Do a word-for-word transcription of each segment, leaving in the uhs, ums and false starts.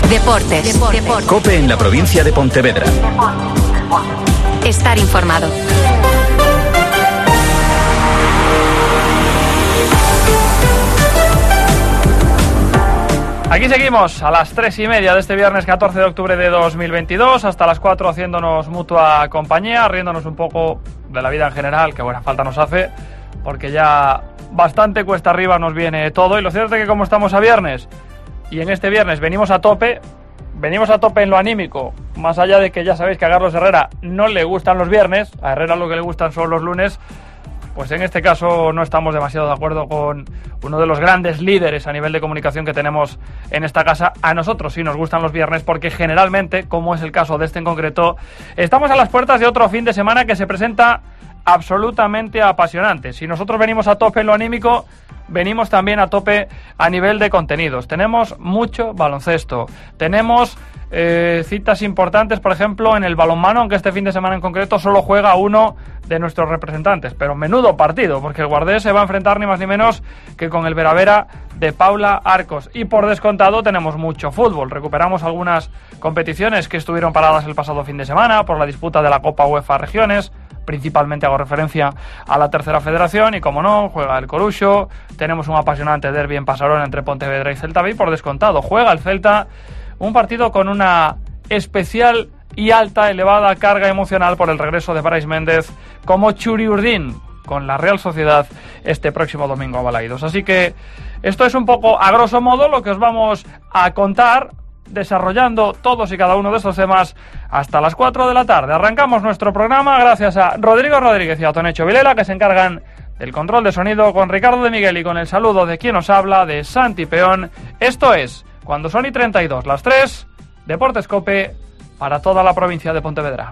Deportes. Deportes. COPE en la provincia de Pontevedra. Estar informado. Aquí seguimos a las tres y media de este viernes catorce de octubre de dos mil veintidós, hasta las cuatro haciéndonos mutua compañía, riéndonos un poco de la vida en general, que buena falta nos hace, porque ya bastante cuesta arriba nos viene todo. Y lo cierto es que como estamos a viernes, y en este viernes venimos a tope, venimos a tope en lo anímico, más allá de que ya sabéis que a Carlos Herrera no le gustan los viernes, a Herrera lo que le gustan son los lunes. Pues en este caso no estamos demasiado de acuerdo con uno de los grandes líderes a nivel de comunicación que tenemos en esta casa. A nosotros sí nos gustan los viernes porque generalmente, como es el caso de este en concreto, estamos a las puertas de otro fin de semana que se presenta absolutamente apasionante. Si nosotros venimos a tope en lo anímico, venimos también a tope a nivel de contenidos. Tenemos mucho baloncesto, tenemos eh, citas importantes, por ejemplo, en el balonmano, aunque este fin de semana en concreto solo juega uno de nuestros representantes, pero menudo partido, porque el Guardés se va a enfrentar ni más ni menos que con el Veravera de Paula Arcos. Y por descontado tenemos mucho fútbol. Recuperamos algunas competiciones que estuvieron paradas el pasado fin de semana por la disputa de la Copa UEFA Regiones. Principalmente hago referencia a la tercera federación y, como no, juega el Coruxo. Tenemos un apasionante derbi en Pasarón entre Pontevedra y Celta B. Y por descontado juega el Celta, un partido con una especial y alta, elevada carga emocional por el regreso de Brais Méndez como Churiurdín con la Real Sociedad este próximo domingo a Balaídos. Así que esto es un poco a grosso modo lo que os vamos a contar, desarrollando todos y cada uno de estos temas hasta las cuatro de la tarde. Arrancamos nuestro programa gracias a Rodrigo Rodríguez y a Tonecho Vilela, que se encargan del control de sonido, con Ricardo de Miguel y con el saludo de quien os habla, de Santi Peón. Esto es Cuando son y treinta y dos las tres, Deportes COPE para toda la provincia de Pontevedra.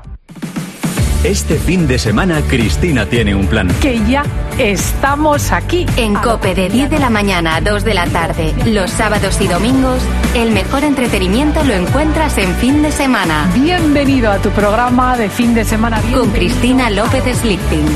Este fin de semana Cristina tiene un plan. Que ya estamos aquí. En COPE de diez de la mañana a dos de la tarde, los sábados y domingos, el mejor entretenimiento lo encuentras en fin de semana. Bienvenido a tu programa de fin de semana. Con Cristina López Slichting.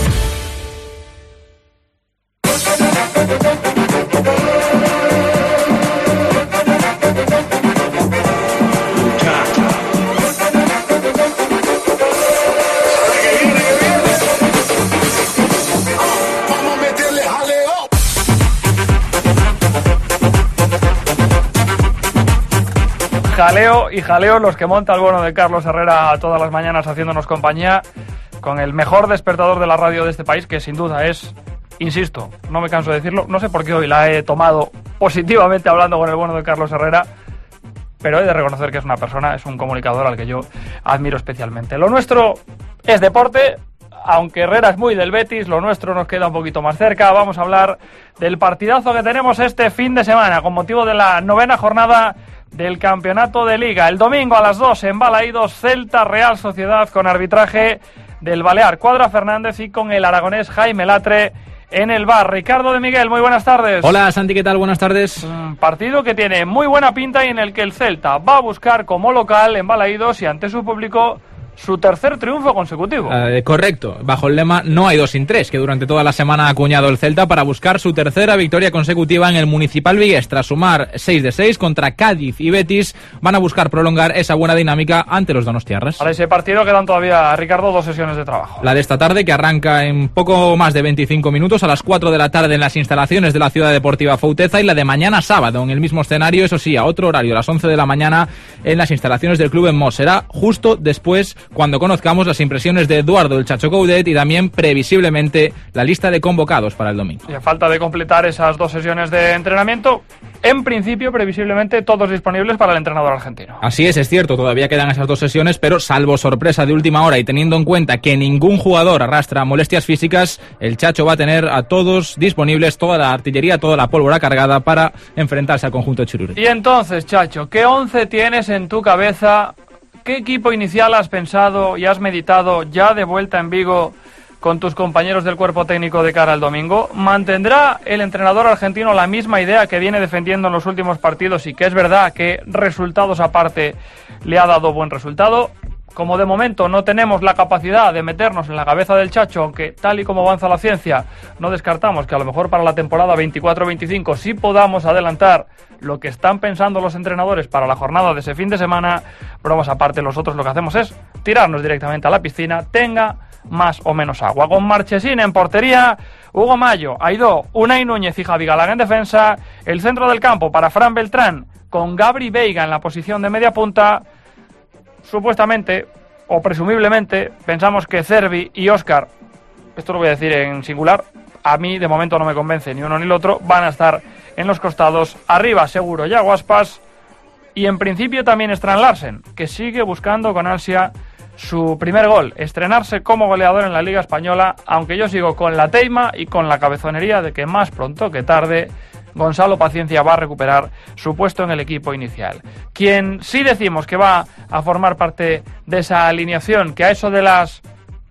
Jaleo y jaleo los que monta el bueno de Carlos Herrera todas las mañanas haciéndonos compañía con el mejor despertador de la radio de este país, que sin duda es, insisto, no me canso de decirlo, no sé por qué hoy la he tomado positivamente hablando con el bueno de Carlos Herrera, pero he de reconocer que es una persona, es un comunicador al que yo admiro especialmente. Lo nuestro es deporte, aunque Herrera es muy del Betis, lo nuestro nos queda un poquito más cerca. Vamos a hablar del partidazo que tenemos este fin de semana con motivo de la novena jornada del campeonato de Liga. El domingo a las dos en Balaídos, Celta Real Sociedad, con arbitraje del Balear Cuadra Fernández y con el aragonés Jaime Latre en el bar. Ricardo de Miguel, muy buenas tardes. Hola Santi, ¿qué tal? Buenas tardes. Un partido que tiene muy buena pinta y en el que el Celta va a buscar como local en Balaídos y ante su público su tercer triunfo consecutivo. Eh, correcto, bajo el lema no hay dos sin tres, que durante toda la semana ha acuñado el Celta para buscar su tercera victoria consecutiva en el Municipal Vigués. Tras sumar seis de seis contra Cádiz y Betis, van a buscar prolongar esa buena dinámica ante los donostiarras. Para ese partido quedan todavía, Ricardo, dos sesiones de trabajo. La de esta tarde, que arranca en poco más de veinticinco minutos, a las cuatro de la tarde en las instalaciones de la Ciudad Deportiva Fauteza, y la de mañana sábado en el mismo escenario, eso sí, a otro horario, a las once de la mañana en las instalaciones del club en Mos. Será justo después, cuando conozcamos las impresiones de Eduardo el Chacho Coudet y también previsiblemente la lista de convocados para el domingo. Y a falta de completar esas dos sesiones de entrenamiento, en principio, previsiblemente, todos disponibles para el entrenador argentino. Así es, es cierto, todavía quedan esas dos sesiones, pero salvo sorpresa de última hora y teniendo en cuenta que ningún jugador arrastra molestias físicas, el Chacho va a tener a todos disponibles, toda la artillería, toda la pólvora cargada para enfrentarse al conjunto de Chururi. Y entonces, Chacho, ¿qué once tienes en tu cabeza? ¿Qué equipo inicial has pensado y has meditado ya de vuelta en Vigo con tus compañeros del cuerpo técnico de cara al domingo? ¿Mantendrá el entrenador argentino la misma idea que viene defendiendo en los últimos partidos y que es verdad que resultados aparte le ha dado buen resultado? como de momento no tenemos la capacidad de meternos en la cabeza del Chacho, aunque tal y como avanza la ciencia, no descartamos que a lo mejor para la temporada veinticuatro veinticinco sí podamos adelantar lo que están pensando los entrenadores para la jornada de ese fin de semana. Bromas aparte, nosotros lo que hacemos es tirarnos directamente a la piscina, tenga más o menos agua. Con Marchesín en portería, Hugo Mayo, Aidó, Unai Núñez y Javi Galán en defensa, el centro del campo para Fran Beltrán, con Gabri Veiga en la posición de media punta. Supuestamente, o presumiblemente, pensamos que Cervi y Óscar, esto lo voy a decir en singular, a mí de momento no me convence ni uno ni el otro, van a estar en los costados. Arriba seguro Yago Aspas, y en principio también Strand Larsen, que sigue buscando con ansia su primer gol, estrenarse como goleador en la Liga Española, aunque yo sigo con la teima y con la cabezonería de que más pronto que tarde Gonzalo Paciencia va a recuperar su puesto en el equipo inicial. Quien sí decimos que va a formar parte de esa alineación, que a eso de las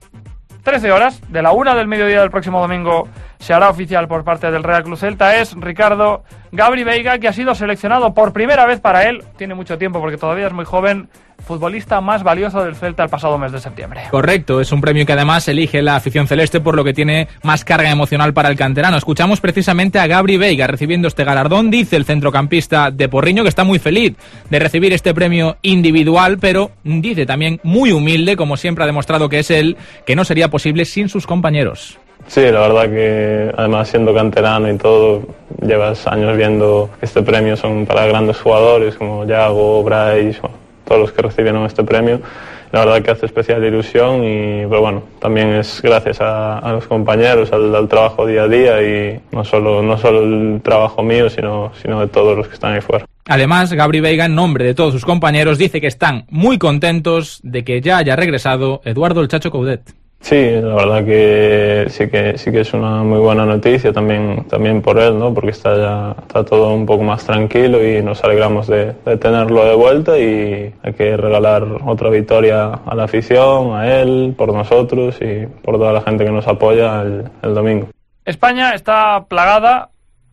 trece horas, de la una del mediodía del próximo domingo, se hará oficial por parte del Real Club Celta, es Ricardo Gabri Veiga, que ha sido seleccionado por primera vez para él, tiene mucho tiempo porque todavía es muy joven, futbolista más valioso del Celta el pasado mes de septiembre. Correcto, es un premio que además elige la afición celeste, por lo que tiene más carga emocional para el canterano. Escuchamos precisamente a Gabri Veiga recibiendo este galardón. Dice el centrocampista de Porriño que está muy feliz de recibir este premio individual, pero dice también muy humilde, como siempre ha demostrado que es él, que no sería posible sin sus compañeros. Sí, la verdad que además siendo canterano y todo, llevas años viendo que este premio son para grandes jugadores como Yago, Brais, bueno, todos los que recibieron este premio. La verdad que hace especial ilusión, y pero bueno, también es gracias a, a los compañeros, al, al trabajo día a día, y no solo, no solo el trabajo mío, sino, sino de todos los que están ahí fuera. Además, Gabri Veiga, en nombre de todos sus compañeros, dice que están muy contentos de que ya haya regresado Eduardo el Chacho Coudet. Sí, la verdad que sí que sí que es una muy buena noticia también también por él, ¿no? Porque está ya está todo un poco más tranquilo y nos alegramos de, de tenerlo de vuelta, y hay que regalar otra victoria a la afición, a él, por nosotros y por toda la gente que nos apoya el, el domingo. España está plagada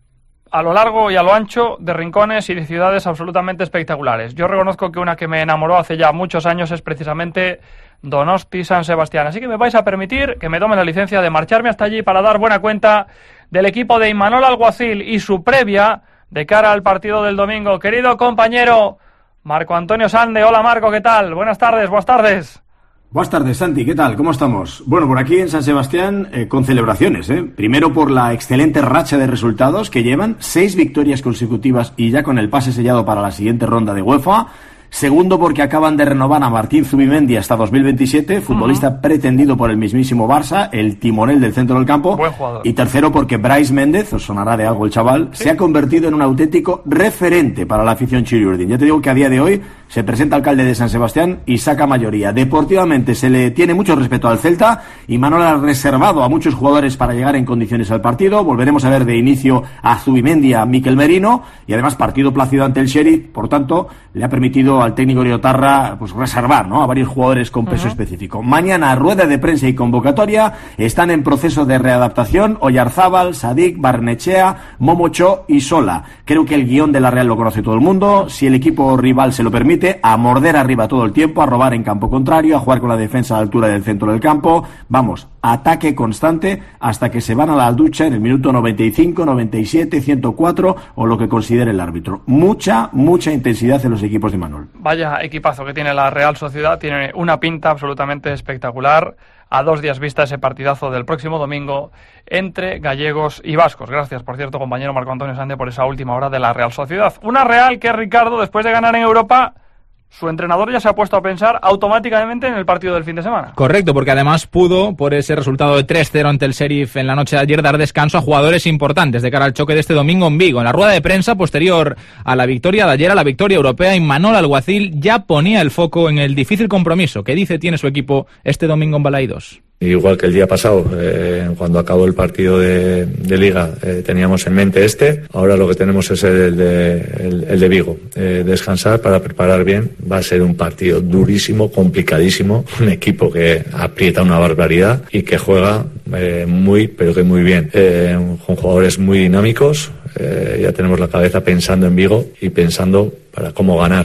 a lo largo y a lo ancho de rincones y de ciudades absolutamente espectaculares. Yo reconozco que una que me enamoró hace ya muchos años es precisamente Donosti San Sebastián. Así que me vais a permitir que me tome la licencia de marcharme hasta allí para dar buena cuenta del equipo de Imanol Alguacil y su previa de cara al partido del domingo. Querido compañero Marco Antonio Sande. Hola Marco, ¿qué tal? Buenas tardes, buenas tardes. Buenas tardes, Santi, ¿qué tal? ¿Cómo estamos? Bueno, por aquí en San Sebastián eh, con celebraciones, ¿eh? Primero por la excelente racha de resultados que llevan, seis victorias consecutivas y ya con el pase sellado para la siguiente ronda de UEFA. Segundo, porque acaban de renovar a Martín Zubimendi hasta dos mil veintisiete, futbolista uh-huh. pretendido por el mismísimo Barça, el timonel del centro del campo. Buen jugador. Y tercero, porque Brais Méndez, os sonará de algo el chaval, ¿sí? Se ha convertido en un auténtico referente para la afición Chiriurdin. Ya te digo que a día de hoy se presenta alcalde de San Sebastián y saca mayoría. Deportivamente se le tiene mucho respeto al Celta, y Manol ha reservado a muchos jugadores para llegar en condiciones al partido. Volveremos a ver de inicio a Zubimendi, a Mikel Merino, y además partido plácido ante el Sheriff, por tanto le ha permitido al técnico Riotarra pues reservar, ¿no?, a varios jugadores con peso uh-huh. específico. Mañana rueda de prensa y convocatoria, están en proceso de readaptación Oyarzábal, Sadik, Barnechea, Momocho y Sola. Creo que el guión de la Real lo conoce todo el mundo. Si el equipo rival se lo permite, a morder arriba todo el tiempo, a robar en campo contrario, a jugar con la defensa a la altura del centro del campo. Vamos, ataque constante hasta que se van a la ducha en el minuto noventa y cinco, noventa y siete, ciento cuatro o lo que considere el árbitro. Mucha, mucha intensidad en los equipos de Manol. Vaya equipazo que tiene la Real Sociedad, tiene una pinta absolutamente espectacular. A dos días vista ese partidazo del próximo domingo entre gallegos y vascos. Gracias, por cierto, compañero Marco Antonio Sande, por esa última hora de la Real Sociedad. Una Real que, Ricardo, después de ganar en Europa, su entrenador ya se ha puesto a pensar automáticamente en el partido del fin de semana. Correcto, porque además pudo, por ese resultado de tres cero ante el Sheriff en la noche de ayer, dar descanso a jugadores importantes de cara al choque de este domingo en Vigo. En la rueda de prensa posterior a la victoria de ayer, a la victoria europea, Imanol Alguacil ya ponía el foco en el difícil compromiso que dice tiene su equipo este domingo en Balaidos. Igual que el día pasado, eh, cuando acabó el partido de, de Liga, eh, teníamos en mente este. Ahora lo que tenemos es el de, el, el de Vigo. Eh, descansar para preparar bien. Va a ser un partido durísimo, complicadísimo. Un equipo que aprieta una barbaridad y que juega eh, muy, pero que muy bien. Eh, con jugadores muy dinámicos. Eh, ya tenemos la cabeza pensando en Vigo y pensando para cómo ganar.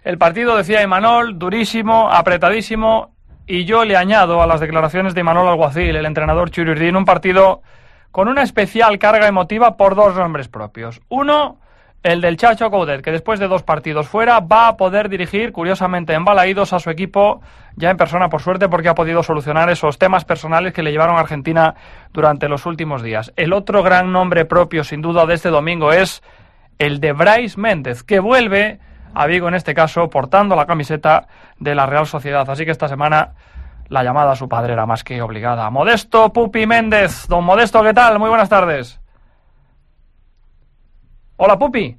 El partido, decía Imanol, durísimo, apretadísimo, y yo le añado a las declaraciones de Imanol Alguacil, el entrenador Txuri-Urdin, un partido con una especial carga emotiva por dos nombres propios. Uno, el del Chacho Coudet, que después de dos partidos fuera va a poder dirigir, curiosamente en Balaídos, a su equipo ya en persona, por suerte, porque ha podido solucionar esos temas personales que le llevaron a Argentina durante los últimos días. El otro gran nombre propio, sin duda, de este domingo es el de Brais Méndez, que vuelve a Vigo, en este caso, portando la camiseta de la Real Sociedad. Así que esta semana la llamada a su padre era más que obligada. Modesto Pupi Méndez. Don Modesto, ¿qué tal? Muy buenas tardes. Hola, Pupi.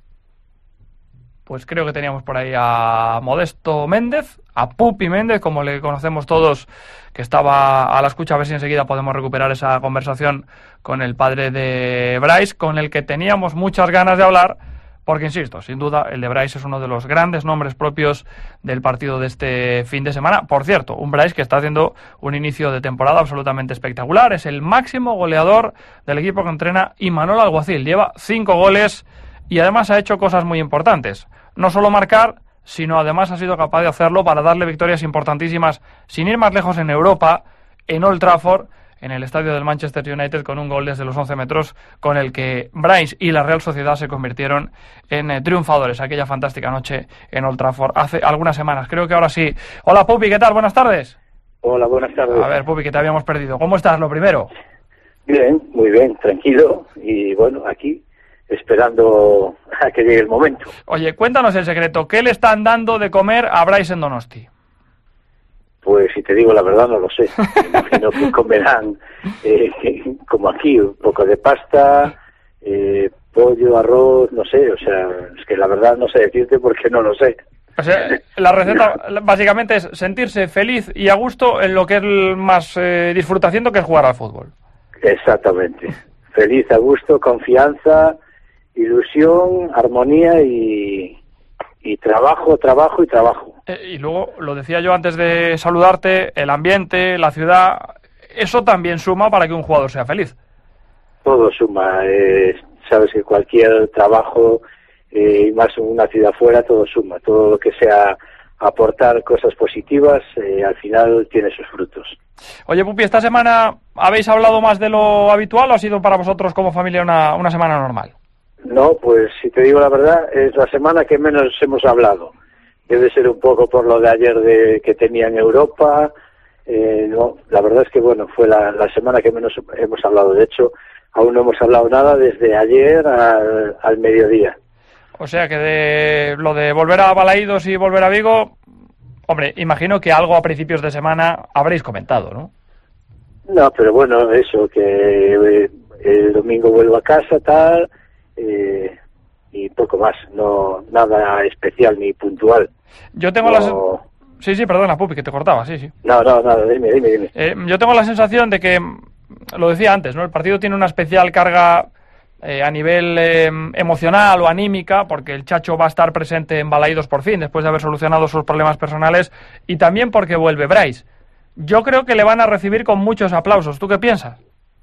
Pues creo que teníamos por ahí a Modesto Méndez, a Pupi Méndez, como le conocemos todos, que estaba a la escucha. A ver si enseguida podemos recuperar esa conversación con el padre de Brais, con el que teníamos muchas ganas de hablar, porque, insisto, sin duda, el de Brais es uno de los grandes nombres propios del partido de este fin de semana. Por cierto, un Brais que está haciendo un inicio de temporada absolutamente espectacular. Es el máximo goleador del equipo que entrena Imanol Alguacil. Lleva cinco goles y además ha hecho cosas muy importantes. No solo marcar, sino además ha sido capaz de hacerlo para darle victorias importantísimas, sin ir más lejos, en Europa, en Old Trafford, en el estadio del Manchester United, con un gol desde los once metros, con el que Brais y la Real Sociedad se convirtieron en eh, triunfadores aquella fantástica noche en Old Trafford hace algunas semanas. Creo que ahora sí. Hola, Pupi, ¿qué tal? Buenas tardes. Hola, buenas tardes. A ver, Pupi, que te habíamos perdido. ¿Cómo estás, lo primero? Bien, muy bien, tranquilo. Y bueno, aquí, esperando a que llegue el momento. Oye, cuéntanos el secreto. ¿Qué le están dando de comer a Brais en Donosti? Pues si te digo la verdad no lo sé. Me imagino que comerán eh, como aquí, un poco de pasta, eh, pollo, arroz, no sé. O sea, es que la verdad no sé decirte porque no lo sé. O sea, la receta básicamente es sentirse feliz y a gusto en lo que es más eh, disfruta haciendo, que es jugar al fútbol. Exactamente. Feliz, a gusto, confianza, ilusión, armonía y... Y trabajo, trabajo y trabajo. Eh, y luego, lo decía yo antes de saludarte, el ambiente, la ciudad, eso también suma para que un jugador sea feliz. Todo suma. Eh, sabes que cualquier trabajo, eh, y más en una ciudad fuera, todo suma. Todo lo que sea aportar cosas positivas, eh, al final tiene sus frutos. Oye, Pupi, ¿esta semana habéis hablado más de lo habitual o ha sido para vosotros como familia una, una semana normal? No, pues si te digo la verdad, es la semana que menos hemos hablado. Debe ser un poco por lo de ayer de que tenía en Europa. Eh, no, la verdad es que bueno, fue la, la semana que menos hemos hablado. De hecho, aún no hemos hablado nada desde ayer al, al mediodía. O sea que de lo de volver a Balaídos y volver a Vigo, hombre, imagino que algo a principios de semana habréis comentado, ¿no? No, pero bueno, eso, que eh, el domingo vuelvo a casa, tal... Eh, y poco más, no nada especial ni puntual. Yo tengo no... la... Sí, sí, perdona, Pupi, que te cortaba, sí, sí. No, no, nada, dime, dime, dime. Eh, yo tengo la sensación de que, lo decía antes, ¿no? El partido tiene una especial carga eh, a nivel eh, emocional o anímica, porque el Chacho va a estar presente en Balaídos por fin, después de haber solucionado sus problemas personales, y también porque vuelve Brais. Yo creo que le van a recibir con muchos aplausos. ¿Tú qué piensas?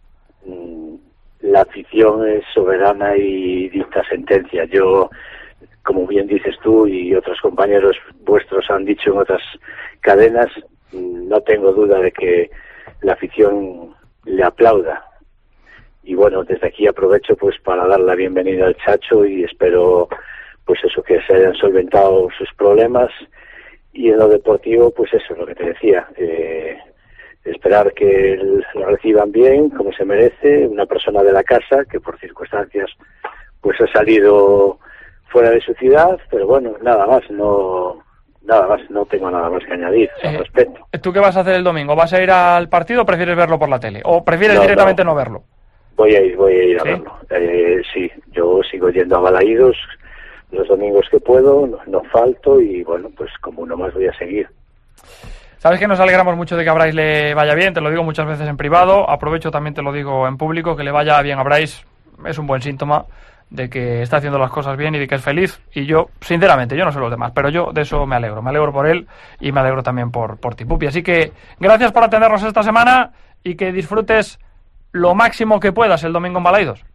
La afición es soberana y dicta sentencia. Yo, como bien dices tú y otros compañeros vuestros han dicho en otras cadenas, no tengo duda de que la afición le aplauda. Y bueno, desde aquí aprovecho pues para dar la bienvenida al Chacho y espero pues eso, que se hayan solventado sus problemas. Y en lo deportivo, pues eso es lo que te decía. Eh, esperar que lo reciban bien, como se merece, una persona de la casa que por circunstancias pues ha salido fuera de su ciudad, pero bueno, nada más, no nada más, no tengo nada más que añadir al eh, respecto. ¿Tú qué vas a hacer el domingo? ¿Vas a ir al partido o prefieres verlo por la tele? ¿O prefieres no, directamente no. no verlo? Voy a ir, voy a ir a ¿Sí? verlo. Eh, sí, yo sigo yendo a Balaídos los domingos que puedo, no, no falto y bueno, pues como uno más voy a seguir. Sabes que nos alegramos mucho de que a Brais le vaya bien, te lo digo muchas veces en privado, aprovecho también te lo digo en público, que le vaya bien a Brais es un buen síntoma de que está haciendo las cosas bien y de que es feliz, y yo, sinceramente, yo no sé los demás, pero yo de eso me alegro, me alegro por él y me alegro también por, por ti, Pupi, así que gracias por atendernos esta semana y que disfrutes lo máximo que puedas el domingo en Balaídos.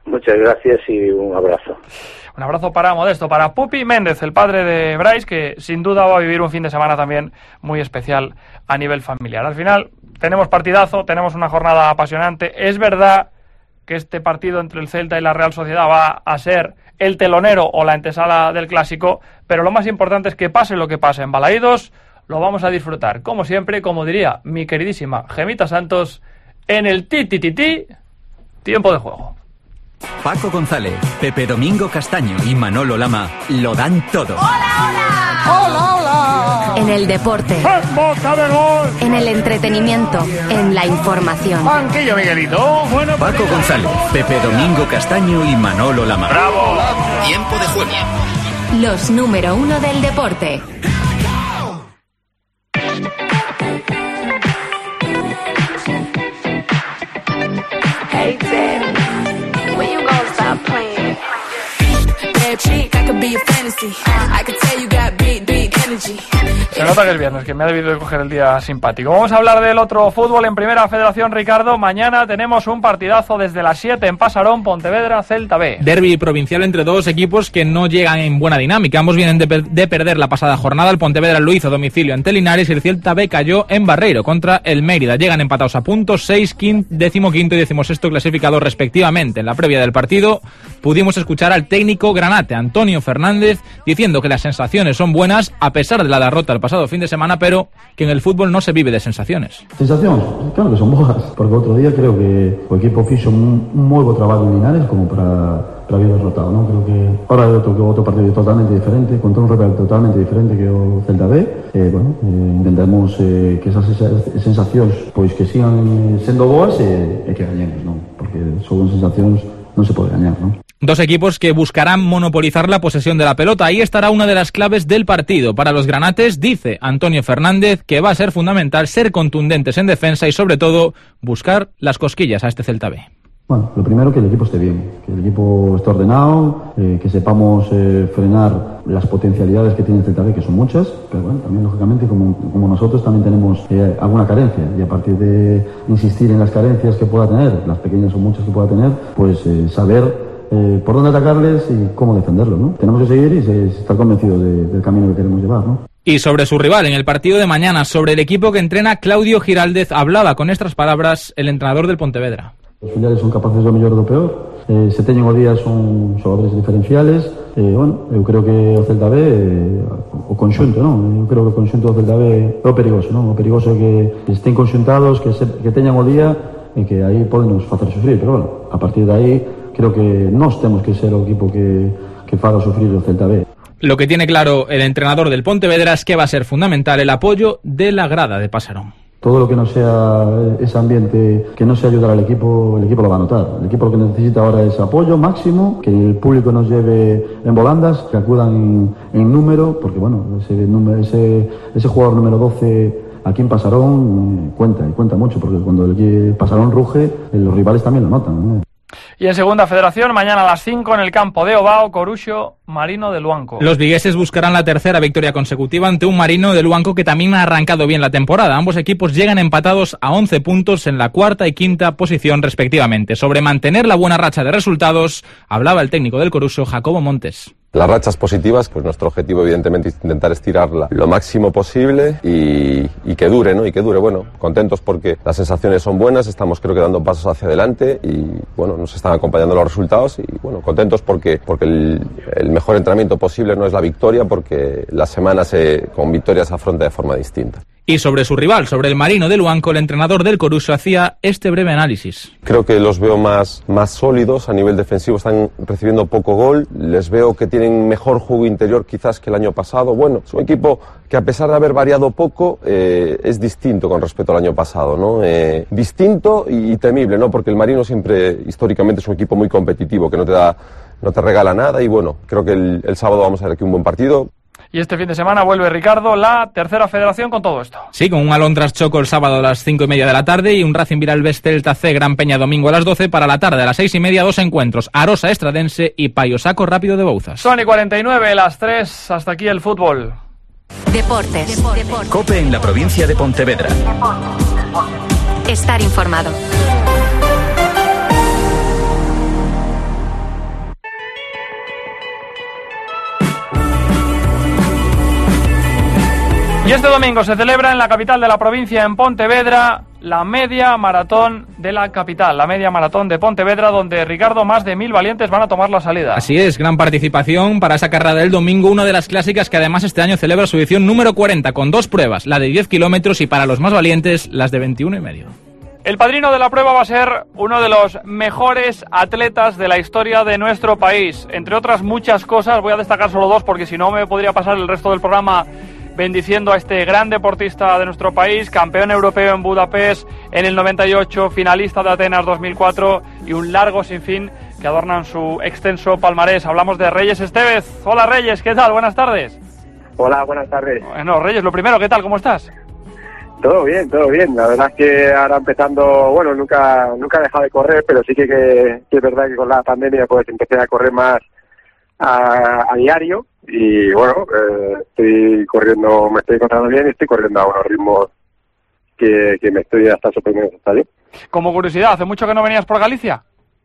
Muchas gracias y un abrazo. Un abrazo para Modesto, para Pupi Méndez, el padre de Brais, que sin duda va a vivir un fin de semana también muy especial a nivel familiar. Al final tenemos partidazo, tenemos una jornada apasionante. Es verdad que este partido entre el Celta y la Real Sociedad va a ser el telonero o la antesala del clásico, pero lo más importante es que pase lo que pase en Balaídos, lo vamos a disfrutar, como siempre, como diría mi queridísima Gemita Santos, en el ti ti ti ti tiempo de juego. Paco González, Pepe Domingo Castaño y Manolo Lama lo dan todo. ¡Hola, hola! ¡Hola, hola! En el deporte, en el entretenimiento, en la información. Banquillo, Miguelito. Bueno, Paco González, Pepe Domingo Castaño y Manolo Lama. ¡Bravo! Tiempo de juego. Los número uno del deporte. Hey, Daddy, when you gonna stop playing? Bad chick, I could be a fantasy. I could tell you got big, big energy. Se nota que es viernes, que me ha debido de coger el día simpático. Vamos a hablar del otro fútbol en Primera Federación, Ricardo. Mañana tenemos un partidazo desde las siete en Pasarón, Pontevedra, Celta B. Derbi provincial entre dos equipos que no llegan en buena dinámica. Ambos vienen de, per- de perder la pasada jornada. El Pontevedra lo hizo a domicilio ante Linares y el Celta B cayó en Barreiro contra el Mérida. Llegan empatados a puntos, seis, decimoquinto y decimosexto clasificados respectivamente. En la previa del partido pudimos escuchar al técnico granate, Antonio Fernández, diciendo que las sensaciones son buenas a pesar de la derrota el pasado fin de semana, pero que en el fútbol no se vive de sensaciones. Sensacións? Claro que son boas, porque outro día creo que o equipo fixo un, un moi bo traballo en Linares como para, para vir derrotado, non? Creo que ahora é outro, outro partido totalmente diferente, contra un rival totalmente diferente que o Celta B. Eh, bueno, eh, intentamos eh, que esas sensacións pois que sigan sendo boas e, e que gañemos, non? Porque son sensacións non se pode gañar, non? Dos equipos que buscarán monopolizar la posesión de la pelota. Ahí estará una de las claves del partido. Para los granates, dice Antonio Fernández, que va a ser fundamental ser contundentes en defensa y, sobre todo, buscar las cosquillas a este Celta B. Bueno, lo primero que el equipo esté bien, que el equipo esté ordenado, eh, que sepamos eh, frenar las potencialidades que tiene el Celta B, que son muchas, pero bueno, también lógicamente como, como nosotros también tenemos eh, alguna carencia, y a partir de insistir en las carencias que pueda tener, las pequeñas o muchas que pueda tener, pues eh, saber Eh, por dónde atacarles y cómo defenderlos, ¿no? Tenemos que seguir y se, estar convencidos de, del camino que queremos llevar, ¿no? Y sobre su rival en el partido de mañana, sobre el equipo que entrena Claudio Giraldez, hablaba con estas palabras el entrenador del Pontevedra. Os filiales son capaces do mellor do peor, eh, se teñen o día son xogadores diferenciales, eh, bueno, eu creo que o Celta B, eh, o conxunto, non? Eu creo que o conxunto do Celta B é o perigoso, non? O perigoso é que estén conxuntados, que, se, que teñan o día e que aí poden nos facer sufrir, pero bueno, a partir de aí creo que nós temos que ser o equipo que, que faga sufrir o Celta B. Lo que tiene claro el entrenador del Pontevedra es que va a ser fundamental el apoyo de la grada de Pasarón. Todo lo que no sea ese ambiente, que no sea ayudar al equipo, el equipo lo va a notar. El equipo lo que necesita ahora es apoyo máximo, que el público nos lleve en volandas, que acudan en, en número, porque bueno, ese, número, ese, ese jugador número doce aquí en Pasarón eh, cuenta, y cuenta mucho, porque cuando el Pasarón ruge, los rivales también lo notan, ¿eh? Y en Segunda Federación, mañana a las cinco en el campo de Ovao, Coruxo, Marino de Luanco. Los vigueses buscarán la tercera victoria consecutiva ante un Marino de Luanco que también ha arrancado bien la temporada. Ambos equipos llegan empatados a once puntos en la cuarta y quinta posición respectivamente. Sobre mantener la buena racha de resultados, hablaba el técnico del Coruxo, Jacobo Montes. Las rachas positivas, pues nuestro objetivo evidentemente es intentar estirarla lo máximo posible y, y que dure, ¿no? Y que dure, bueno, contentos porque las sensaciones son buenas, estamos creo que dando pasos hacia adelante y bueno, nos están acompañando los resultados y bueno, contentos porque, porque el, el mejor entrenamiento posible no es la victoria porque la semana se, con victorias se afronta de forma distinta. Y sobre su rival, sobre el Marino de Luanco, el entrenador del Coruxo hacía este breve análisis. Creo que los veo más, más sólidos a nivel defensivo, están recibiendo poco gol, les veo que tienen mejor juego interior quizás que el año pasado. Bueno, es un equipo que a pesar de haber variado poco, eh, es distinto con respecto al año pasado, ¿no? Eh, distinto y temible, ¿no? Porque el Marino siempre, históricamente, es un equipo muy competitivo, que no te da, no te regala nada y bueno, creo que el, el sábado vamos a ver aquí un buen partido. Y este fin de semana vuelve, Ricardo, la tercera federación con todo esto. Sí, con un Alondras Choco el sábado a las cinco y media de la tarde y un Racing Viralbes Celta C Gran Peña domingo a las doce. Para la tarde a las seis y media, dos encuentros, Arosa Estradense y Payosaco Rápido de Bouzas. Son y cuarenta y nueve, las tres, hasta aquí el fútbol. Deportes. Deportes. COPE en la provincia de Pontevedra. Estar informado. Y este domingo se celebra en la capital de la provincia, en Pontevedra, la media maratón de la capital, la media maratón de Pontevedra, donde, Ricardo, más de mil valientes van a tomar la salida. Así es, gran participación para esa carrera del domingo, una de las clásicas que además este año celebra su edición número cuarenta, con dos pruebas, la de diez kilómetros y para los más valientes, las de veintiuno y medio. El padrino de la prueba va a ser uno de los mejores atletas de la historia de nuestro país. Entre otras muchas cosas, voy a destacar solo dos, porque si no me podría pasar el resto del programa bendiciendo a este gran deportista de nuestro país, campeón europeo en Budapest en el noventa y ocho, finalista de Atenas dos mil cuatro y un largo sinfín que adornan su extenso palmarés. Hablamos de Reyes Estevez. Hola Reyes, ¿qué tal? Buenas tardes. Hola, buenas tardes. Bueno, Reyes, lo primero, ¿qué tal? ¿Cómo estás? Todo bien, todo bien. La verdad es que ahora empezando, bueno, nunca nunca he dejado de correr, pero sí que, que, que es verdad que con la pandemia pues empecé a correr más a, a diario. Y bueno, eh, estoy corriendo, me estoy encontrando bien y estoy corriendo a unos ritmos que, que me estoy hasta sorprendiendo. ¿Está bien? Como curiosidad, ¿hace mucho que no venías por Galicia?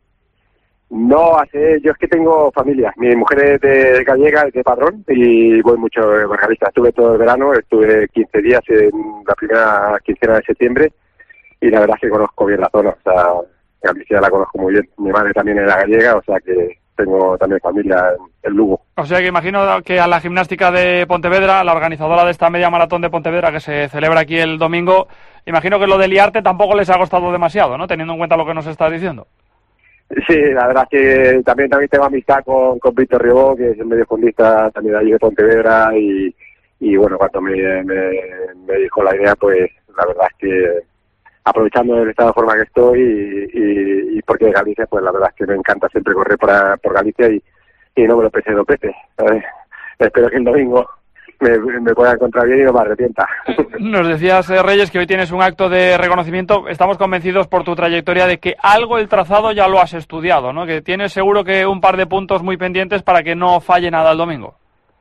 No, hace, yo es que tengo familia. Mi mujer es de Gallega, es de Padrón, y voy mucho por Galicia. Estuve todo el verano, estuve quince días en la primera quincena de septiembre y la verdad es que conozco bien la zona. O sea, Galicia la conozco muy bien. Mi madre también era gallega, o sea que tengo también familia en, en Lugo. O sea que imagino que a la gimnástica de Pontevedra, la organizadora de esta media maratón de Pontevedra que se celebra aquí el domingo, imagino que lo de liarte tampoco les ha costado demasiado, ¿no? Teniendo en cuenta lo que nos estás diciendo. Sí, la verdad es que también también tengo amistad con, con Víctor Riobó, que es el mediofondista también de allí de Pontevedra, y, y bueno, cuando me, me, me dijo la idea, pues la verdad es que aprovechando el estado de forma que estoy y, y, y porque Galicia, pues la verdad es que me encanta siempre correr por, por Galicia y, y no me lo pensé dos veces. ¿Sabes? Espero que el domingo me, me pueda encontrar bien y no me arrepienta. Nos decías, eh, Reyes, que hoy tienes un acto de reconocimiento. Estamos convencidos por tu trayectoria de que algo el trazado ya lo has estudiado, ¿no? Que tienes seguro que un par de puntos muy pendientes para que no falle nada el domingo.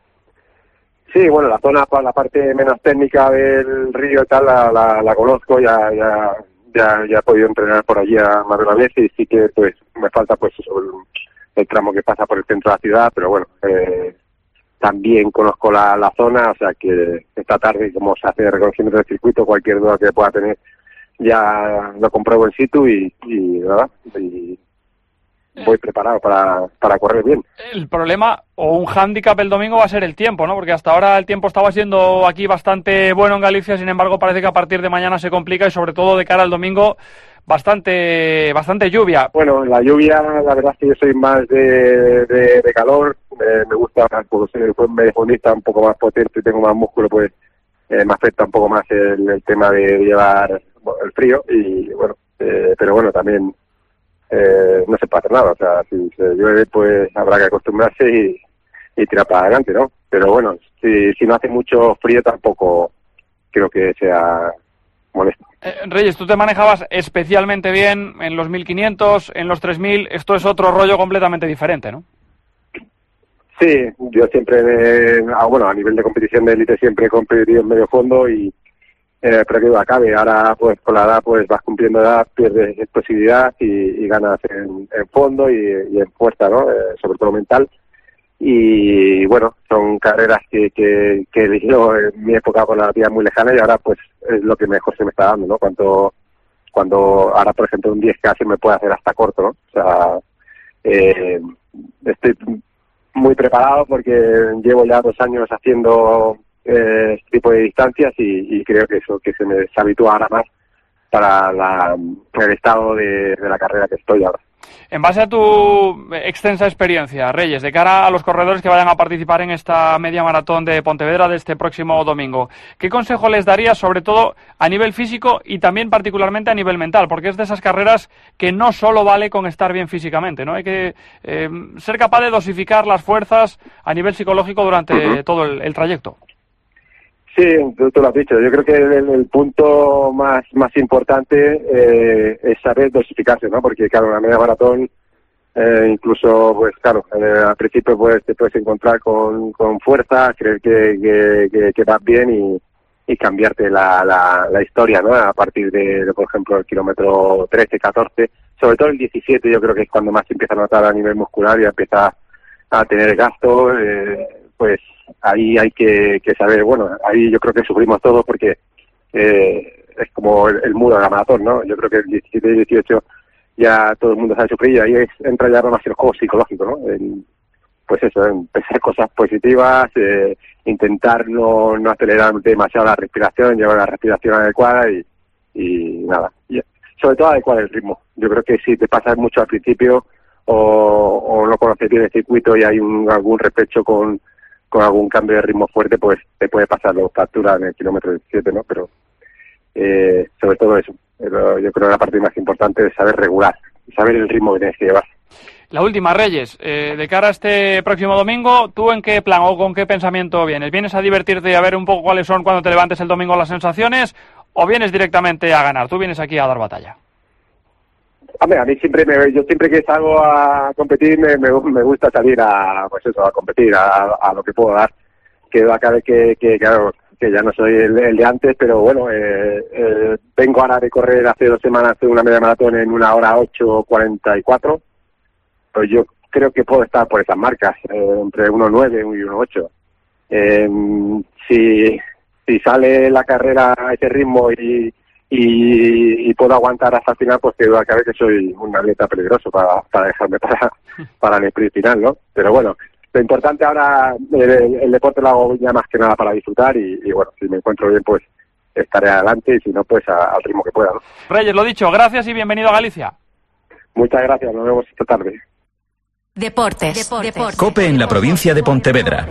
Sí, bueno, la zona, la parte menos técnica del río y tal, la, la, la conozco, ya, ya, ya, ya he podido entrenar por allí a más de una vez y sí que pues me falta pues eso, el, el tramo que pasa por el centro de la ciudad, pero bueno, eh, también conozco la, la zona, o sea que esta tarde, como se hace reconocimiento del circuito, cualquier duda que pueda tener ya lo compruebo in situ y, y ¿verdad? Y voy preparado para, para correr bien. El problema o un hándicap el domingo va a ser el tiempo, ¿no? Porque hasta ahora el tiempo estaba siendo aquí bastante bueno en Galicia, sin embargo parece que a partir de mañana se complica y sobre todo de cara al domingo bastante bastante lluvia. Bueno, la lluvia, la verdad es que yo soy más de, de, de calor, eh, me gusta, porque soy un mediofondista un poco más potente, tengo más músculo, pues eh, me afecta un poco más el, el tema de llevar bueno, el frío y bueno, eh, pero bueno, también Eh, no se puede hacer nada, o sea, si se llueve pues habrá que acostumbrarse y, y tirar para adelante, ¿no? Pero bueno, si, si no hace mucho frío tampoco creo que sea molesto. Eh, Reyes, tú te manejabas especialmente bien en los mil quinientos, en los tres mil, esto es otro rollo completamente diferente, ¿no? Sí, yo siempre, eh, ah, bueno, a nivel de competición de élite siempre he competido en medio fondo y Eh, pero que duda cabe, ahora pues con la edad pues vas cumpliendo edad, pierdes explosividad y, y ganas en, en fondo y, y en fuerza, ¿no? Eh, sobre todo mental. Y bueno, son carreras que, que, que he elegido en mi época con la vida muy lejana y ahora pues es lo que mejor se me está dando, ¿no? Cuando, cuando ahora por ejemplo un diez K se me puede hacer hasta corto, ¿no? O sea, eh, estoy muy preparado porque llevo ya dos años haciendo Eh, este tipo de distancias y, y creo que eso que se me se habitúa ahora más para la, el estado de, de la carrera que estoy ahora. En base a tu extensa experiencia, Reyes, de cara a los corredores que vayan a participar en esta media maratón de Pontevedra de este próximo domingo, ¿qué consejo les darías, sobre todo a nivel físico y también particularmente a nivel mental? Porque es de esas carreras que no solo vale con estar bien físicamente, ¿no? Hay que eh, ser capaz de dosificar las fuerzas a nivel psicológico durante uh-huh. todo el, el trayecto. Sí, tú, tú lo has dicho. Yo creo que el, el punto más más importante eh, es saber dosificarse, ¿no? Porque, claro, una media maratón, eh, incluso, pues, claro, eh, al principio pues te puedes encontrar con, con fuerza, creer que, que, que, que vas bien y, y cambiarte la, la, la historia, ¿no? A partir de, de, por ejemplo, el kilómetro trece, catorce, sobre todo el diecisiete yo creo que es cuando más se empieza a notar a nivel muscular y empieza a tener gasto, eh, pues ahí hay que, que saber, bueno, ahí yo creo que sufrimos todos porque eh, es como el, el muro de la maratón, ¿no? Yo creo que el diecisiete y dieciocho ya todo el mundo sabe sufrir y ahí es, entra ya más el juego psicológico, ¿no? El, pues eso, empezar cosas positivas, eh, intentar no, no acelerar demasiado la respiración, llevar la respiración adecuada y, y nada, y sobre todo adecuar el ritmo. Yo creo que si te pasas mucho al principio o, o no conoces bien el circuito y hay un, algún repecho con, con algún cambio de ritmo fuerte, pues te puede pasar la factura en el kilómetro diecisiete, ¿no? Pero eh, sobre todo eso, pero yo creo que la parte más importante es saber regular, saber el ritmo que tienes que llevar. La última, Reyes, eh, de cara a este próximo domingo, ¿tú en qué plan o con qué pensamiento vienes? ¿Vienes a divertirte y a ver un poco cuáles son cuando te levantes el domingo las sensaciones o vienes directamente a ganar? Tú vienes aquí a dar batalla. Hombre, a mí siempre, me, yo siempre que salgo a competir me, me, me gusta salir a, pues eso, a competir, a, a lo que puedo dar. Que acá de que, que, claro, que ya no soy el, el de antes, pero bueno, eh, eh, vengo ahora de correr hace dos semanas una media maratón en una hora ocho cuarenta y cuatro. Pues yo creo que puedo estar por esas marcas, eh, entre uno nueve y uno ocho. Eh, si, si sale la carrera a ese ritmo y, y, y puedo aguantar hasta el final, pues que duda cabe que soy un atleta peligroso para, para dejarme para, para el sprint final, ¿no? Pero bueno, lo importante ahora, el, el deporte lo hago ya más que nada para disfrutar y, y bueno, si me encuentro bien, pues estaré adelante y si no, pues a, al ritmo que pueda, ¿no? Reyes, lo dicho, gracias y bienvenido a Galicia. Muchas gracias, nos vemos esta tarde. Deportes. Deportes. Deportes. COPE en la provincia de Pontevedra.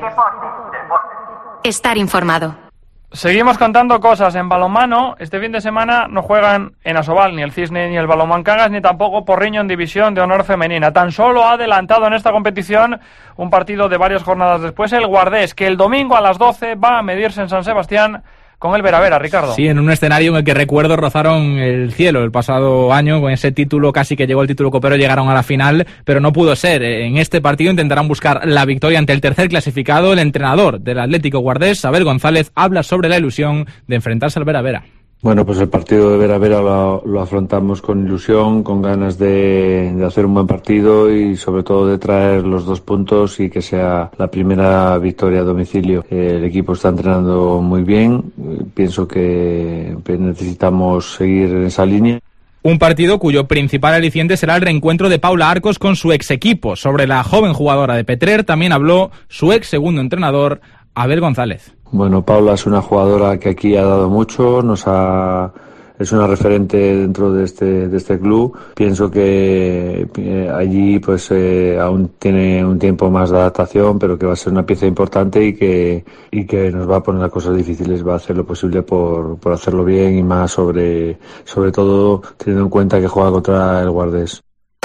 Estar informado. Seguimos contando cosas en balonmano. Este fin de semana no juegan en Asobal ni el Cisne ni el Balonmán Cangas ni tampoco Porriño en División de Honor Femenina. Tan solo ha adelantado en esta competición un partido de varias jornadas después el Guardés, que el domingo a las doce va a medirse en San Sebastián con el Vera Vera, Ricardo. Sí, en un escenario en el que recuerdo rozaron el cielo el pasado año, con ese título casi que llegó el título copero, llegaron a la final, pero no pudo ser. En este partido intentarán buscar la victoria ante el tercer clasificado. El entrenador del Atlético Guardés, Abel González, habla sobre la ilusión de enfrentarse al Vera Vera. Bueno, pues el partido de Vera Vera lo, lo afrontamos con ilusión, con ganas de, de hacer un buen partido y sobre todo de traer los dos puntos y que sea la primera victoria a domicilio. El equipo está entrenando muy bien, pienso que necesitamos seguir en esa línea. Un partido cuyo principal aliciente será el reencuentro de Paula Arcos con su ex equipo. Sobre la joven jugadora de Petrer también habló su ex segundo entrenador, Abel González. Bueno, Paula es una jugadora que aquí ha dado mucho, nos ha, es una referente dentro de este, de este club. Pienso que eh, allí pues eh, aún tiene un tiempo más de adaptación, pero que va a ser una pieza importante y que, y que nos va a poner las cosas difíciles, va a hacer lo posible por, por hacerlo bien y más sobre, sobre todo teniendo en cuenta que juega contra el Guardés.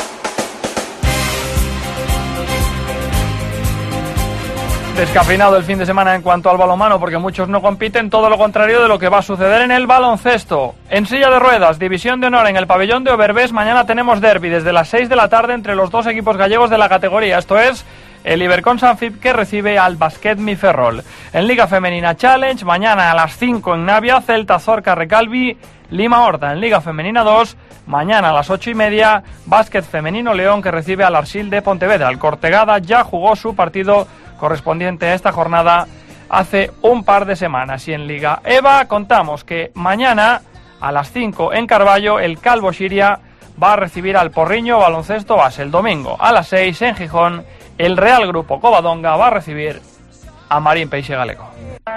Descafeinado el fin de semana en cuanto al balonmano, porque muchos no compiten, todo lo contrario de lo que va a suceder en el baloncesto. En silla de ruedas, División de Honor en el pabellón de Oberbés, mañana tenemos derbi desde las seis de la tarde entre los dos equipos gallegos de la categoría, esto es el Ibercon Sanfib que recibe al Basquet Miferrol. En Liga Femenina Challenge, mañana a las cinco en Navia, Celta Zorca Recalvi, Lima Horta. En Liga Femenina dos, mañana a las ocho y media, Básquet Femenino León que recibe al Arsil de Pontevedra. El Cortegada ya jugó su partido correspondiente a esta jornada hace un par de semanas. Y en Liga EVA contamos que mañana a las cinco en Carballo el Calvo Xiria va a recibir al Porriño Baloncesto Base. El domingo a las seis en Gijón el Real Grupo Covadonga va a recibir a Marín Peixe Galego.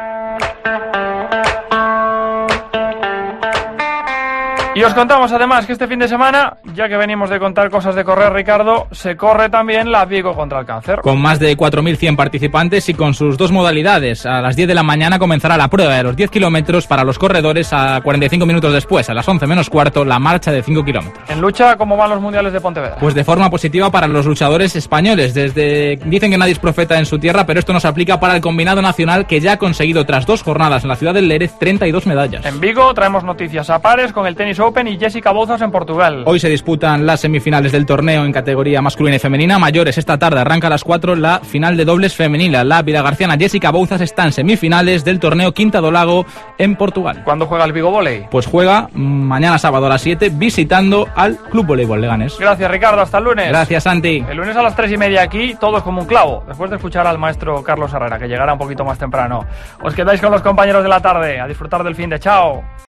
Y os contamos además que este fin de semana, ya que venimos de contar cosas de correr, Ricardo, se corre también la Vigo contra el cáncer. Con más de cuatro mil cien participantes y con sus dos modalidades. A las diez de la mañana comenzará la prueba de los diez kilómetros para los corredores. A cuarenta y cinco minutos después, a las once menos cuarto, la marcha de cinco kilómetros. En lucha, ¿cómo van los mundiales de Pontevedra? Pues de forma positiva para los luchadores españoles. Desde Dicen que nadie es profeta en su tierra, pero esto no se aplica para el combinado nacional, que ya ha conseguido tras dos jornadas en la ciudad del Lérez treinta y dos medallas. En Vigo traemos noticias a pares con el tenis Open y Jessica Bouzas en Portugal. Hoy se disputan las semifinales del torneo en categoría masculina y femenina. Mayores, esta tarde arranca a las cuatro la final de dobles femenina. La vilagarciana Jessica Bouzas está en semifinales del torneo Quinta do Lago en Portugal. ¿Cuándo juega el Vigo Volley? Pues juega mañana sábado a las siete visitando al Club Voleibol Leganés. Gracias, Ricardo, hasta el lunes. Gracias, Santi. El lunes a las tres y media aquí, todos como un clavo, después de escuchar al maestro Carlos Herrera, que llegará un poquito más temprano. Os quedáis con los compañeros de la tarde, a disfrutar del fin de chao.